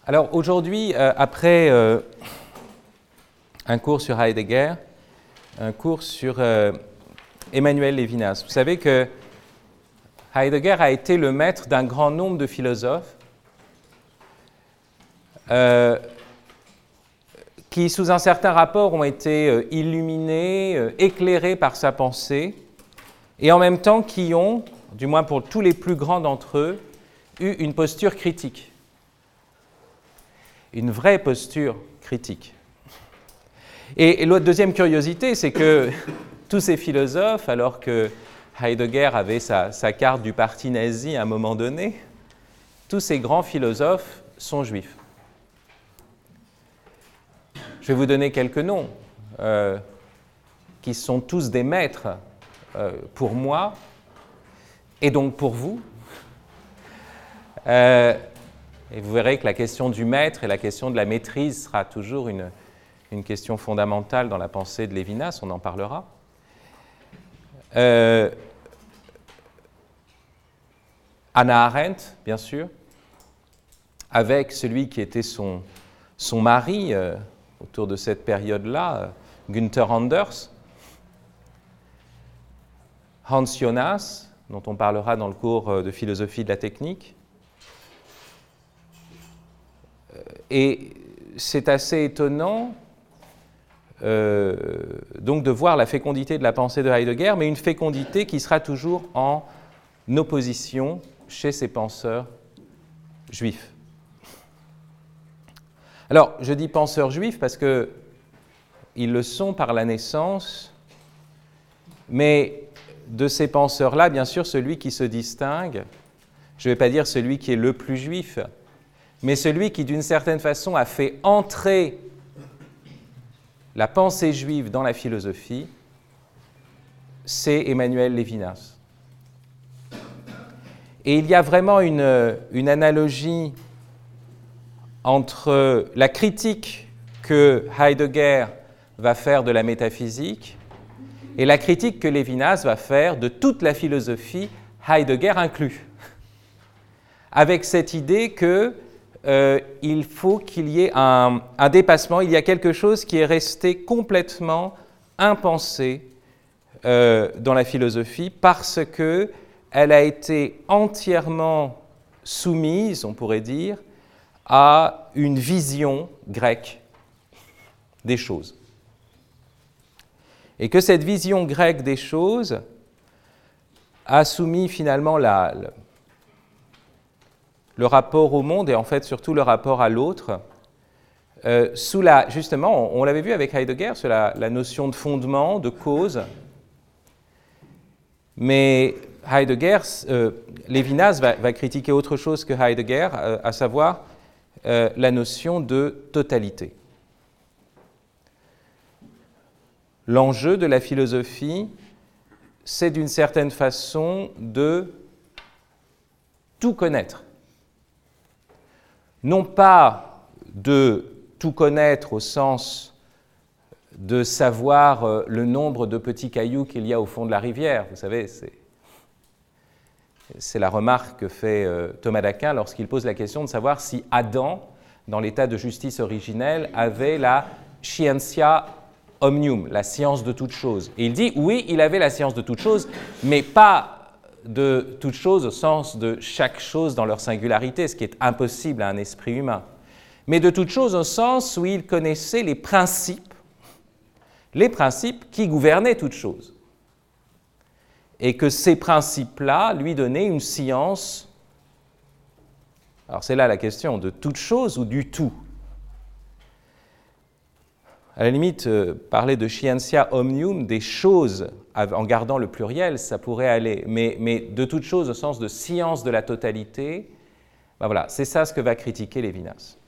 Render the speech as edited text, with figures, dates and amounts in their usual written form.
Alors aujourd'hui, après un cours sur Heidegger, un cours sur Emmanuel Levinas, vous savez que Heidegger a été le maître d'un grand nombre de philosophes qui, sous un certain rapport, ont été illuminés, éclairés par sa pensée, et en même temps qui ont, du moins pour tous les plus grands d'entre eux, eu une posture critique. Une vraie posture critique. Et l'autre deuxième curiosité, c'est que tous ces philosophes, alors que Heidegger avait sa carte du parti nazi à un moment donné, tous ces grands philosophes sont juifs. Je vais vous donner quelques noms, qui sont tous des maîtres pour moi, et donc pour vous. Et vous verrez que la question du maître et la question de la maîtrise sera toujours une question fondamentale dans la pensée de Levinas, on en parlera. Hannah Arendt, bien sûr, avec celui qui était son mari autour de cette période-là, Günther Anders, Hans Jonas, dont on parlera dans le cours de philosophie de la technique. Et c'est assez étonnant donc de voir la fécondité de la pensée de Heidegger, mais une fécondité qui sera toujours en opposition chez ces penseurs juifs. Alors, je dis penseurs juifs parce qu'ils le sont par la naissance, mais de ces penseurs-là, bien sûr, celui qui se distingue, je ne vais pas dire celui qui est le plus juif, mais celui qui, d'une certaine façon, a fait entrer la pensée juive dans la philosophie, c'est Emmanuel Levinas. Et il y a vraiment une analogie entre la critique que Heidegger va faire de la métaphysique et la critique que Levinas va faire de toute la philosophie, Heidegger inclus, avec cette idée que il faut qu'il y ait un dépassement, il y a quelque chose qui est resté complètement impensé dans la philosophie parce qu'elle a été entièrement soumise, on pourrait dire, à une vision grecque des choses. Et que cette vision grecque des choses a soumis finalement le rapport au monde et en fait surtout le rapport à l'autre, justement, on l'avait vu avec Heidegger, sur la notion de fondement, de cause, mais Levinas va critiquer autre chose que Heidegger, à savoir la notion de totalité. L'enjeu de la philosophie, c'est d'une certaine façon de tout connaître. Non pas de tout connaître au sens de savoir le nombre de petits cailloux qu'il y a au fond de la rivière. Vous savez, c'est la remarque que fait Thomas d'Aquin lorsqu'il pose la question de savoir si Adam, dans l'état de justice originel, avait la scientia omnium, la science de toute chose. Et il dit, oui, il avait la science de toute chose, mais pas de toute chose au sens de chaque chose dans leur singularité, ce qui est impossible à un esprit humain, mais de toute chose au sens où il connaissait les principes qui gouvernaient toute chose. Et que ces principes-là lui donnaient une science, alors c'est là la question, de toute chose ou du tout. À la limite, parler de scientia omnium, des choses, en gardant le pluriel, ça pourrait aller, mais de toute chose au sens de science de la totalité, ben voilà, c'est ça ce que va critiquer Levinas.